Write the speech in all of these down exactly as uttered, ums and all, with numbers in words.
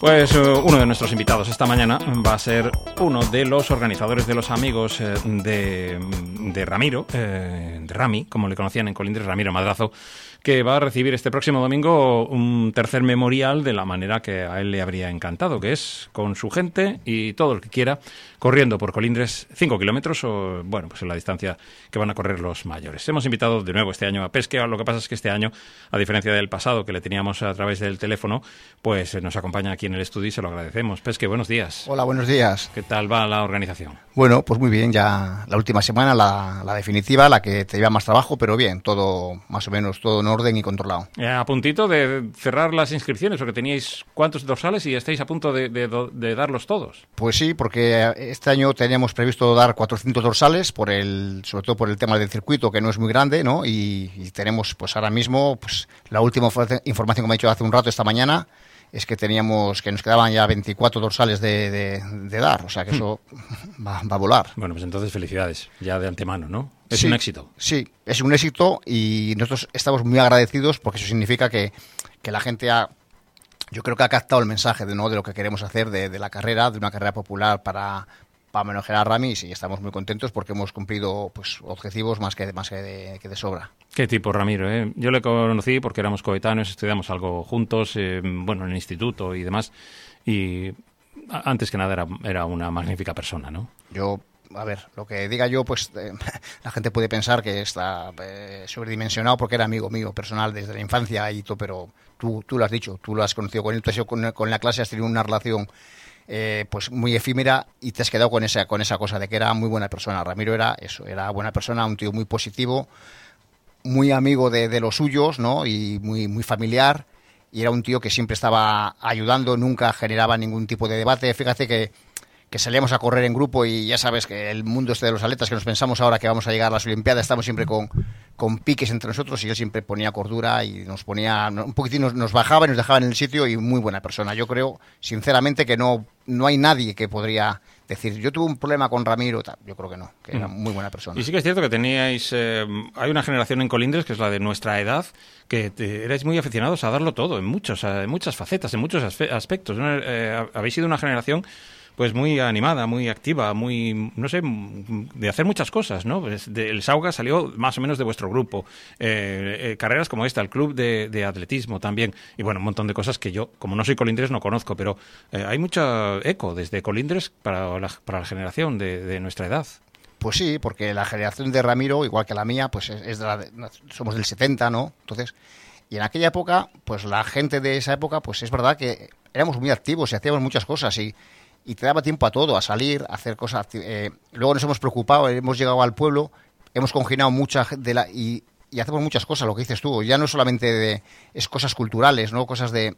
Pues uh, uno de nuestros invitados esta mañana va a ser uno de los organizadores de los amigos eh, de, de Ramiro, eh, de Rami, como le conocían en Colindres, Ramiro Madrazo, que va a recibir este próximo domingo un tercer memorial de la manera que a él le habría encantado, que es con su gente y todo el que quiera, corriendo por Colindres cinco kilómetros o, bueno, pues en la distancia que van a correr los mayores. Hemos invitado de nuevo este año a Pesque. Lo que pasa es que este año, a diferencia del pasado, que le teníamos a través del teléfono, pues nos acompaña aquí en el estudio y se lo agradecemos. Pesque, buenos días. Hola, buenos días. ¿Qué tal va la organización? Bueno, pues muy bien, ya la última semana, la, la definitiva, la que te lleva más trabajo, pero bien, todo más o menos, todo en orden y controlado. Eh, a puntito de cerrar las inscripciones, porque teníais cuántos dorsales y estáis a punto de, de, de darlos todos. Pues sí, porque este año teníamos previsto dar cuatrocientos dorsales, por el, sobre todo por el tema del circuito, que no es muy grande, ¿no? Y, y tenemos, pues ahora mismo, pues la última información que me ha dicho hace un rato, esta mañana, es que teníamos, que nos quedaban ya veinticuatro dorsales de, de, de dar, o sea que eso va, va a volar. Bueno, pues entonces felicidades, ya de antemano, ¿no? Es sí, un éxito. Sí, es un éxito y nosotros estamos muy agradecidos porque eso significa que, que la gente ha, yo creo que ha captado el mensaje de, ¿no? de lo que queremos hacer de, de la carrera, de una carrera popular para, para homenajear a Rami, y estamos muy contentos porque hemos cumplido pues objetivos más que, más que, de, que de sobra. Qué tipo, Ramiro, ¿eh? Yo le conocí porque éramos coetáneos, estudiamos algo juntos, eh, bueno, en el instituto y demás, y antes que nada era, era una magnífica persona, ¿no? Yo, a ver, lo que diga yo, pues eh, la gente puede pensar que está eh, sobredimensionado porque era amigo mío personal desde la infancia y todo, pero tú, tú lo has dicho, tú lo has conocido con él, tú has ido con, con la clase, has tenido una relación eh, pues muy efímera y te has quedado con esa, con esa cosa de que era muy buena persona. Ramiro era eso, era buena persona, un tío muy positivo, muy amigo de, de los suyos, ¿no? Y muy, muy familiar, y era un tío que siempre estaba ayudando, nunca generaba ningún tipo de debate. Fíjate que, que salíamos a correr en grupo y ya sabes que el mundo este de los atletas, que nos pensamos ahora que vamos a llegar a las Olimpiadas, estamos siempre con, con piques entre nosotros, y él siempre ponía cordura y nos ponía un poquitín, nos, nos bajaba y nos dejaba en el sitio, y muy buena persona. Yo creo, sinceramente, que no, no hay nadie que podría decir, yo tuve un problema con Ramiro, tal. Yo creo que no, que era muy buena persona. Y sí que es cierto que teníais, eh, hay una generación en Colindres, que es la de nuestra edad, que te, erais muy aficionados a darlo todo, en muchos, en muchas facetas, en muchos aspectos, ¿no? Eh, habéis sido una generación pues muy animada, muy activa, muy, no sé, de hacer muchas cosas, ¿no? Pues de, el Sauga salió más o menos de vuestro grupo. Eh, eh, carreras como esta, el club de, de atletismo también, y bueno, un montón de cosas que yo, como no soy colindres, no conozco, pero eh, hay mucho eco desde Colindres para la, para la generación de, de nuestra edad. Pues sí, porque la generación de Ramiro, igual que la mía, pues es, es de la, somos del setenta, ¿no? Entonces, y en aquella época, pues la gente de esa época, pues es verdad que éramos muy activos y hacíamos muchas cosas, y y te daba tiempo a todo, a salir, a hacer cosas. Eh, luego nos hemos preocupado, hemos llegado al pueblo, hemos conginado mucha de la y, y hacemos muchas cosas, lo que dices tú. Ya no solamente de, es cosas culturales, ¿no? Cosas de,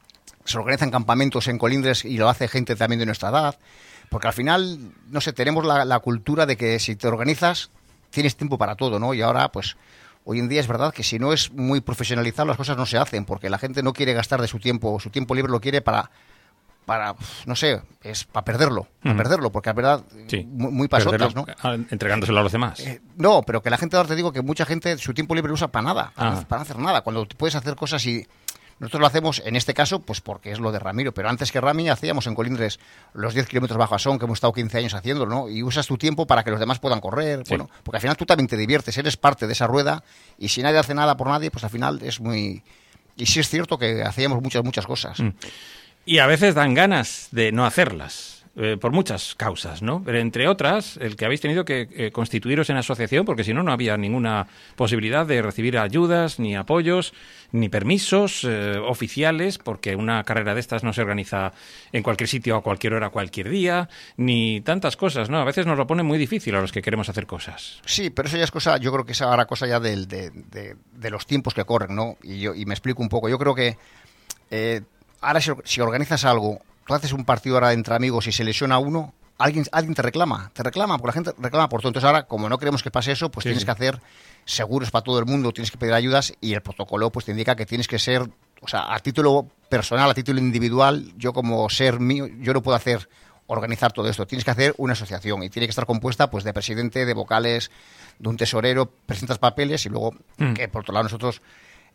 se organizan campamentos en Colindres y lo hace gente también de nuestra edad, porque al final, no sé, tenemos la, la cultura de que si te organizas tienes tiempo para todo, ¿no? Y ahora, pues, hoy en día es verdad que si no es muy profesionalizado las cosas no se hacen, porque la gente no quiere gastar de su tiempo, su tiempo libre lo quiere para para, no sé, es para perderlo, para uh-huh. perderlo, porque es verdad, sí. muy, muy pasotas, ¿no? Entregándoselo a los demás. Eh, no, pero que la gente, ahora te digo que mucha gente su tiempo libre lo usa para nada, para, ah. para hacer nada, cuando puedes hacer cosas. Y nosotros lo hacemos, en este caso, pues porque es lo de Ramiro, pero antes que Rami hacíamos en Colindres los diez kilómetros bajo Asón, que hemos estado quince años haciéndolo, ¿no? Y usas tu tiempo para que los demás puedan correr, sí. Bueno, porque al final tú también te diviertes, eres parte de esa rueda, y si nadie hace nada por nadie, pues al final es muy... Y sí es cierto que hacíamos muchas, muchas cosas. Mm. Y a veces dan ganas de no hacerlas, eh, por muchas causas, ¿no? Pero entre otras, el que habéis tenido que eh, constituiros en asociación, porque si no, no había ninguna posibilidad de recibir ayudas, ni apoyos, ni permisos eh, oficiales, porque una carrera de estas no se organiza en cualquier sitio, a cualquier hora, a cualquier día, ni tantas cosas, ¿no? A veces nos lo pone muy difícil a los que queremos hacer cosas. Sí, pero eso ya es cosa, yo creo que es ahora cosa ya del, de, de, de los tiempos que corren, ¿no? Y, yo, y me explico un poco. Yo creo que... Eh, Ahora, si, si organizas algo, tú haces un partido ahora entre amigos y se lesiona uno, alguien, alguien te reclama, te reclama, porque la gente reclama por todo. Entonces ahora, como no queremos que pase eso, pues sí, tienes sí. que hacer seguros para todo el mundo, tienes que pedir ayudas, y el protocolo pues te indica que tienes que ser, o sea, a título personal, a título individual, yo como ser mío, yo no puedo hacer, organizar todo esto. Tienes que hacer una asociación y tiene que estar compuesta pues de presidente, de vocales, de un tesorero, presentas papeles y luego, mm. que por otro lado nosotros...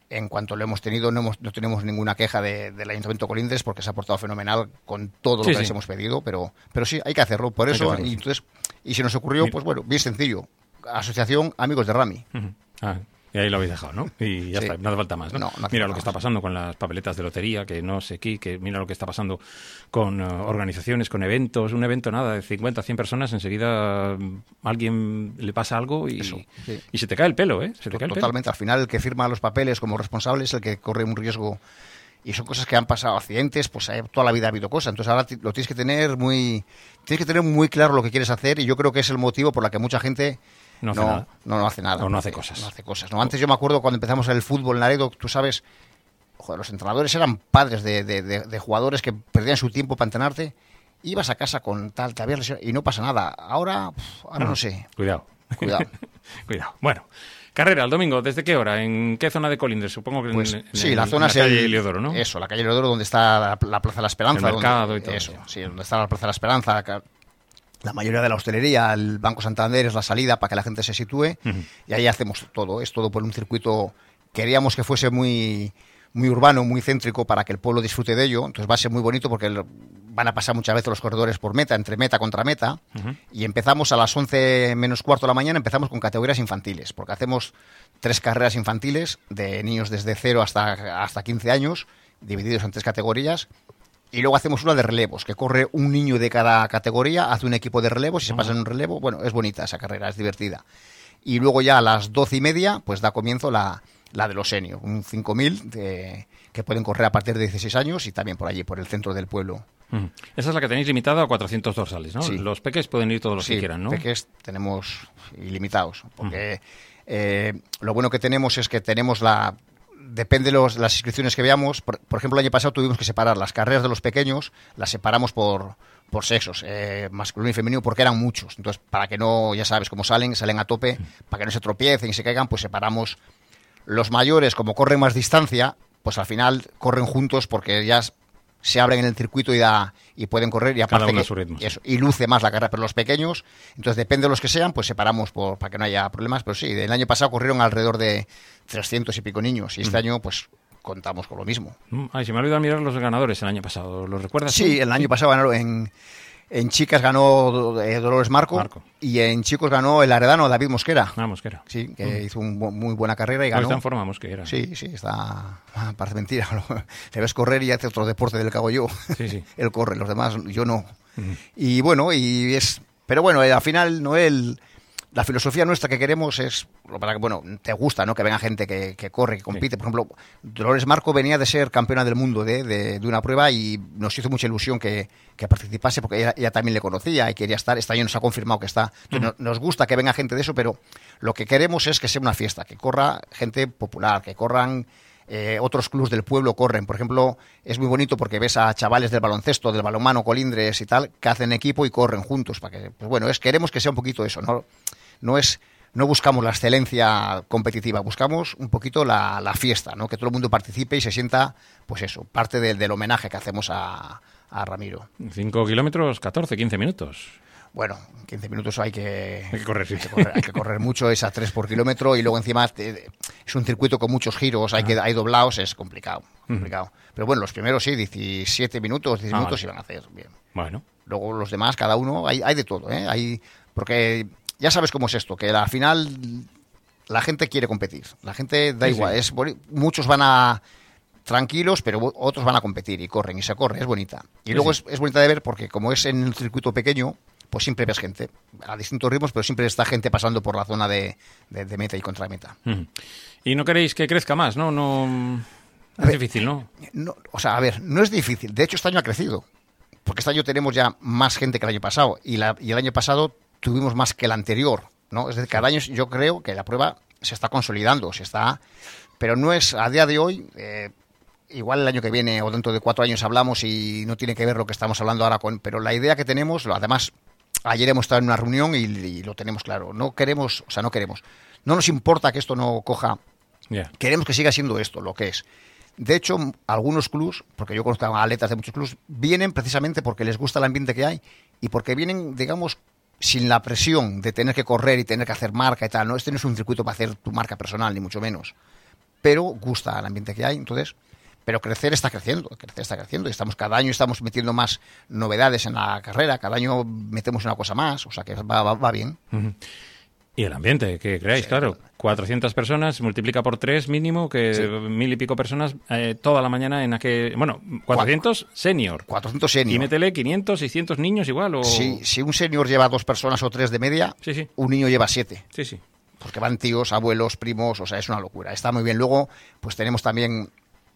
en cuanto lo hemos tenido, no, hemos, no tenemos ninguna queja de, del Ayuntamiento de Colindres, porque se ha portado fenomenal con todo lo sí, que sí. les hemos pedido, pero, pero sí, hay que hacerlo. Por eso, y, entonces, y se nos ocurrió, pues bueno, bien sencillo, Asociación Amigos de Rami. Uh-huh. Ah. Y ahí lo habéis dejado, ¿no? Y ya sí. está, no hace falta más, ¿no? no, no mira lo más. que está pasando con las papeletas de lotería, que no sé qué, que mira lo que está pasando con uh, organizaciones, con eventos, un evento nada, de cincuenta, cien personas, enseguida um, alguien le pasa algo y, Eso, sí. y se te cae el pelo, ¿eh? Se te cae el Totalmente, pelo. Al final el que firma los papeles como responsable es el que corre un riesgo, y son cosas que han pasado, accidentes, pues toda la vida ha habido cosas, entonces ahora lo tienes que tener muy, tienes que tener muy claro lo que quieres hacer, y yo creo que es el motivo por la que mucha gente No hace no, nada. No, no hace nada. O no hace cosas. No hace cosas. ¿no? Antes yo me acuerdo cuando empezamos el fútbol en Laredo, tú sabes, joder, los entrenadores eran padres de, de, de, de jugadores que perdían su tiempo para entrenarte. Ibas a casa con tal, te habías lesionado y no pasa nada. Ahora, ahora no, no sé. Cuidado. Cuidado. Cuidado. Bueno. Carrera, el domingo, ¿desde qué hora? ¿En qué zona de Colindres? Supongo que pues, en, en, sí, la en zona la es calle el, Heliodoro, ¿no? Eso, la calle Heliodoro, donde está la, la Plaza de la Esperanza. El mercado donde, y todo eso. eso. Sí, donde está la Plaza de la Esperanza, la mayoría de la hostelería, el Banco Santander es la salida para que la gente se sitúe, uh-huh. y ahí hacemos todo, es todo por un circuito, queríamos que fuese muy, muy urbano, muy céntrico para que el pueblo disfrute de ello, entonces va a ser muy bonito porque el, van a pasar muchas veces los corredores por meta, entre meta contra meta, uh-huh. y empezamos a las once menos cuarto de la mañana, empezamos con categorías infantiles, porque hacemos tres carreras infantiles de niños desde cero hasta, hasta quince años, divididos en tres categorías. Y luego hacemos una de relevos, que corre un niño de cada categoría, hace un equipo de relevos y se pasa en un relevo. Bueno, es bonita esa carrera, es divertida. Y luego ya a las doce y media, pues da comienzo la, la de los seniors, un cinco mil de, que pueden correr a partir de dieciséis años y también por allí, por el centro del pueblo. Mm. Esa es la que tenéis limitada a cuatrocientos dorsales, ¿no? Sí. Los peques pueden ir todos los sí, que quieran, ¿no? peques tenemos ilimitados, porque mm. eh, lo bueno que tenemos es que tenemos la... Depende de los, las inscripciones que veamos. Por, por ejemplo, el año pasado tuvimos que separar las carreras de los pequeños, las separamos por, por sexos, eh, masculino y femenino, porque eran muchos. Entonces, para que no, ya sabes cómo salen, salen a tope, para que no se tropiecen y se caigan, pues separamos. Los mayores, como corren más distancia, pues al final corren juntos porque ya se abren en el circuito y da y pueden correr y aparte Cada uno que, a su ritmo, y, eso, y luce más la carrera. Pero los pequeños, entonces depende de los que sean, pues separamos por, para que no haya problemas. Pero sí, el año pasado corrieron alrededor de trescientos y pico niños y este mm. año pues contamos con lo mismo. Ay, se me ha olvidado mirar los ganadores el año pasado. ¿Los recuerdas? Sí, tú? el año sí. pasado ganaron en, en chicas ganó eh, Dolores Marco, Marco y en chicos ganó el aredano David Mosquera. Ah, Mosquera. Sí, que mm. hizo una muy buena carrera y ganó. Está en forma Mosquera. Sí, sí, está... Ah, parece mentira. Le ves correr y hace otro deporte del que hago yo. Sí, sí. Él corre, los demás yo no. Mm. Y bueno, y es... Pero bueno, al final Noel... La filosofía nuestra que queremos es, para que, bueno, te gusta, ¿no? Que venga gente que, que corre, que compite. Sí. Por ejemplo, Dolores Marco venía de ser campeona del mundo de, de, de una prueba y nos hizo mucha ilusión que, que participase porque ella, ella también le conocía y quería estar. Este año nos ha confirmado que está. Entonces, uh-huh. Nos gusta que venga gente de eso, pero lo que queremos es que sea una fiesta, que corra gente popular, que corran... Eh, otros clubes del pueblo corren. Por ejemplo, es muy bonito porque ves a chavales del baloncesto, del balonmano, Colindres y tal, que hacen equipo y corren juntos. Para que, pues bueno, es queremos que sea un poquito eso. No, no es, no buscamos la excelencia competitiva, buscamos un poquito la, la fiesta, ¿no? Que todo el mundo participe y se sienta, pues eso, parte de, del homenaje que hacemos a, a Ramiro. Cinco kilómetros, catorce, quince minutos. Bueno, quince minutos hay que, hay que correr, sí. hay que correr, hay que correr mucho, es a tres por kilómetro y luego encima te, es un circuito con muchos giros, hay, que, hay doblados, es complicado, complicado. Mm. Pero bueno, los primeros sí, diecisiete minutos, diez ah, minutos vale. Iban a hacer bien. Bueno. Luego los demás, cada uno, hay, hay de todo, ¿eh? Hay, porque ya sabes cómo es esto, que al final la gente quiere competir, la gente da sí, igual, sí. Es, muchos van a... tranquilos, pero otros van a competir y corren, y se corre, es bonita. Y sí, luego sí. Es, es bonita de ver porque como es en un circuito pequeño, pues siempre ves gente, a distintos ritmos, pero siempre está gente pasando por la zona de, de, de meta y contra meta. Uh-huh. Y no queréis que crezca más, ¿no? no es ver, difícil, ¿no? ¿no? O sea, a ver, no es difícil. De hecho, este año ha crecido. Porque este año tenemos ya más gente que el año pasado. Y, la, y el año pasado tuvimos más que el anterior, ¿no? Es decir, cada año yo creo que la prueba se está consolidando, se está... Pero no es, a día de hoy... Eh, igual el año que viene o dentro de cuatro años hablamos y no tiene que ver lo que estamos hablando ahora con... Pero la idea que tenemos, además... Ayer hemos estado en una reunión y, y lo tenemos claro. No queremos, o sea, no queremos. No nos importa que esto no coja. Yeah. Queremos que siga siendo esto, lo que es. De hecho, algunos clubs, porque yo conozco a atletas de muchos clubs, vienen precisamente porque les gusta el ambiente que hay y porque vienen, digamos, sin la presión de tener que correr y tener que hacer marca y tal. No, este no es un circuito para hacer tu marca personal, ni mucho menos. pero gusta el ambiente que hay, entonces... Pero crecer está creciendo, crecer está creciendo. Y estamos cada año estamos metiendo más novedades en la carrera, cada año metemos una cosa más, o sea que va, va, va bien. Uh-huh. Y el ambiente, que creáis, sí, claro, cuatrocientas personas, multiplica por tres mínimo, que sí. mil y pico personas eh, toda la mañana en aquel... Bueno, cuatrocientos senior. cuatrocientos senior. Y métele quinientos, seiscientos niños igual, o... Sí, si un senior lleva dos personas o tres de media, sí, sí. un niño lleva siete. Sí, sí. Porque van tíos, abuelos, primos, o sea, es una locura. Está muy bien. Luego, pues tenemos también...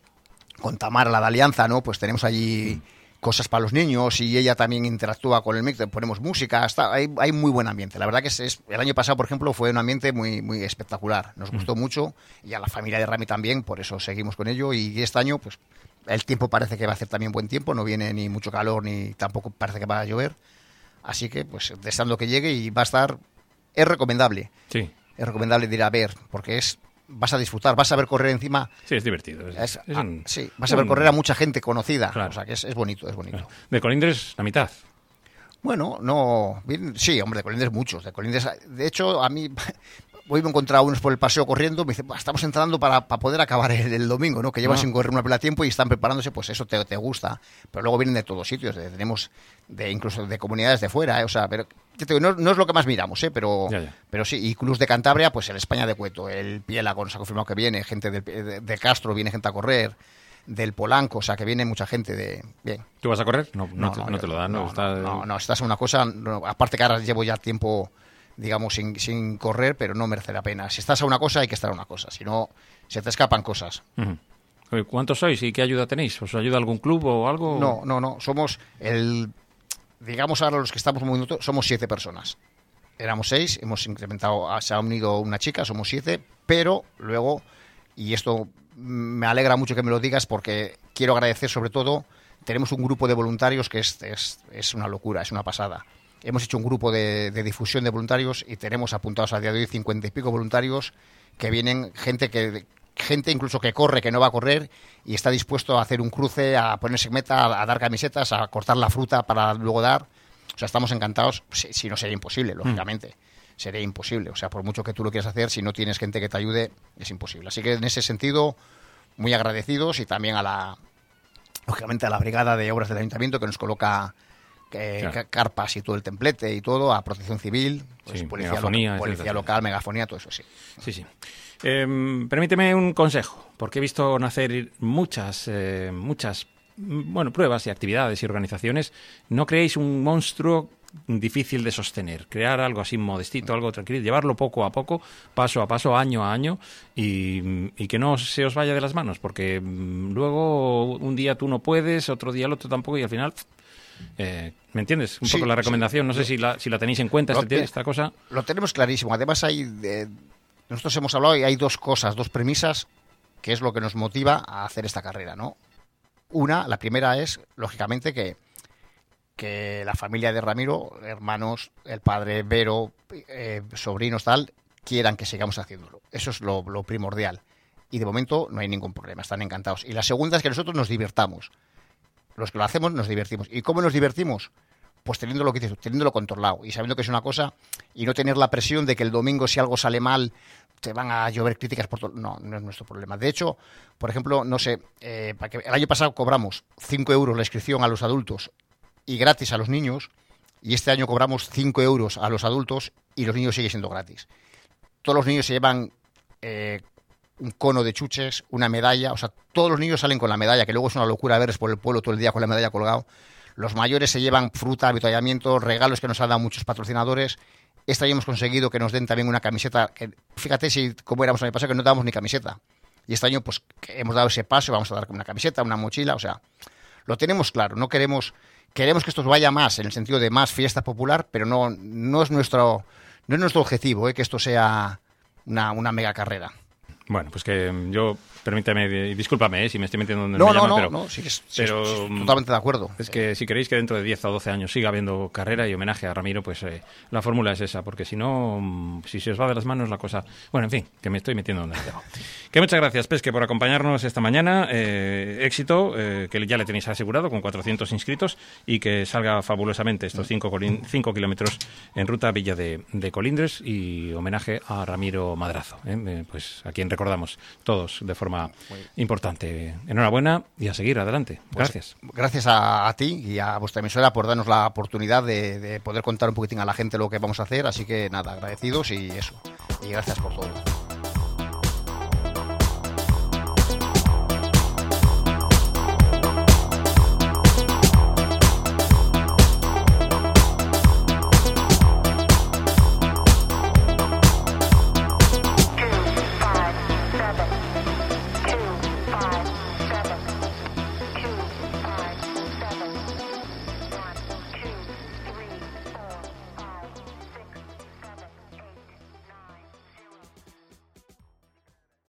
con Tamara, la de Alianza, ¿no? Pues tenemos allí mm. cosas para los niños y ella también interactúa con el mix, ponemos música, está, hay, hay muy buen ambiente. La verdad que es, es, el año pasado, por ejemplo, fue un ambiente muy, muy espectacular. Nos gustó mm. mucho y a la familia de Rami también, por eso seguimos con ello. Y este año, pues el tiempo parece que va a hacer también buen tiempo, no viene ni mucho calor ni tampoco parece que va a llover. Así que, pues, deseando que llegue y va a estar... Es recomendable. Sí. Es recomendable de ir a ver, porque es... vas a disfrutar, vas a ver correr encima... Sí, es divertido. Es, es, es un, ah, sí, vas a ver un, correr a mucha gente conocida. Claro. O sea, que es, es bonito, es bonito. Claro. De Colindres, la mitad. Bueno, no... Bien, sí, hombre, de Colindres muchos. De Colindres, de hecho, a mí... Hoy me he encontrado unos por el paseo corriendo, me dicen, estamos entrando para, para poder acabar el, el domingo, ¿no? Que llevan no. sin correr una pela tiempo y están preparándose, pues eso te, te gusta. Pero luego vienen de todos sitios, de, tenemos de incluso de comunidades de fuera, ¿eh? O sea, pero no, no es lo que más miramos, ¿eh? Pero, ya, ya. pero sí, y clubs de Cantabria, pues el España de Cueto, el Piélago nos ha confirmado que viene, gente de, de, de Castro, viene gente a correr, del Polanco, o sea, que viene mucha gente de... Bien. ¿Tú vas a correr? No, no, no, no, te, no te lo dan, ¿no? No, Está... no, no, estás en una cosa, no, aparte que ahora llevo ya tiempo... digamos, sin, sin correr, pero no merece la pena. Si estás a una cosa, hay que estar a una cosa. Si no, se te escapan cosas. Uh-huh. ¿Cuántos sois y qué ayuda tenéis? ¿Os ayuda algún club o algo? No, no, no. Somos el... Digamos ahora los que estamos muy minutos, somos siete personas. Éramos seis, hemos incrementado, se ha unido una chica, somos siete, pero luego, y esto me alegra mucho que me lo digas porque quiero agradecer sobre todo, tenemos un grupo de voluntarios que es, es, es una locura, es una pasada. Hemos hecho un grupo de, de difusión de voluntarios y tenemos apuntados a día de hoy cincuenta y pico voluntarios que vienen, gente que gente incluso que corre, que no va a correr y está dispuesto a hacer un cruce, a ponerse meta, a, a dar camisetas, a cortar la fruta para luego dar. O sea, estamos encantados, si, si no sería imposible, lógicamente. Mm. Sería imposible. O sea, por mucho que tú lo quieras hacer, si no tienes gente que te ayude, es imposible. Así que en ese sentido, muy agradecidos y también a la, lógicamente, a la brigada de obras del ayuntamiento que nos coloca... Eh, claro. carpas y todo el templete y todo, a Protección Civil, pues, sí, policía, megafonía, local, policía local, megafonía, todo eso, sí. Sí, sí. Eh, permíteme un consejo, porque he visto nacer muchas, eh, muchas, bueno, pruebas y actividades y organizaciones. No creéis un monstruo difícil de sostener, crear algo así modestito, algo tranquilo, llevarlo poco a poco, paso a paso, año a año y, y que no se os vaya de las manos, porque luego un día tú no puedes, otro día el otro tampoco y al final... Eh, ¿Me entiendes? Un sí, poco la recomendación. Sí. No sé si la, si la tenéis en cuenta lo, este, esta cosa. Lo tenemos clarísimo. Además, hay eh, nosotros hemos hablado y hay dos cosas, dos premisas, que es lo que nos motiva a hacer esta carrera, ¿no? Una, la primera es, lógicamente, que, que la familia de Ramiro, hermanos, el padre Vero, eh, sobrinos, tal, quieran que sigamos haciéndolo. Eso es lo, lo primordial. Y de momento no hay ningún problema, están encantados. Y la segunda es que nosotros nos divertamos. Los que lo hacemos nos divertimos. ¿Y cómo nos divertimos? Pues teniendo lo que dices, teniéndolo controlado y sabiendo que es una cosa y no tener la presión de que el domingo si algo sale mal te van a llover críticas por todo. No, no es nuestro problema. De hecho, por ejemplo, no sé, eh, para que el año pasado cobramos cinco euros la inscripción a los adultos y gratis a los niños y este año cobramos cinco euros a los adultos y los niños siguen siendo gratis. Todos los niños se llevan... Eh, un cono de chuches, una medalla, o sea, todos los niños salen con la medalla, que luego es una locura verles por el pueblo todo el día con la medalla colgado. Los mayores se llevan fruta, avituallamiento, regalos que nos han dado muchos patrocinadores. Este año hemos conseguido que nos den también una camiseta, que fíjate si como éramos el año pasado que no dábamos ni camiseta. Y este año pues hemos dado ese paso, vamos a dar una camiseta, una mochila, o sea, lo tenemos claro, no queremos queremos que esto vaya más en el sentido de más fiesta popular, pero no no es nuestro no es nuestro objetivo, ¿eh? Que esto sea una, una mega carrera. Bueno, pues que yo permítame, y discúlpame eh, si me estoy metiendo donde no, me no, llama, no, pero, no, sí, sí, pero sí, sí, totalmente de acuerdo. Es que si queréis que dentro de diez o doce años siga habiendo carrera y homenaje a Ramiro, pues eh, la fórmula es esa, porque si no, si se os va de las manos la cosa... Bueno, en fin, que me estoy metiendo donde me tengo. Que muchas gracias, Pesque, por acompañarnos esta mañana. Eh, éxito, eh, que ya le tenéis asegurado con cuatrocientos inscritos y que salga fabulosamente estos cinco kilómetros en ruta a Villa de, de Colindres y homenaje a Ramiro Madrazo, ¿eh? Eh, pues a quien recordamos todos de forma importante. Enhorabuena y a seguir adelante. Gracias. Pues, gracias a, a ti y a vuestra emisora por darnos la oportunidad de, de poder contar un poquitín a la gente lo que vamos a hacer. Así que nada, agradecidos y eso. Y gracias por todo.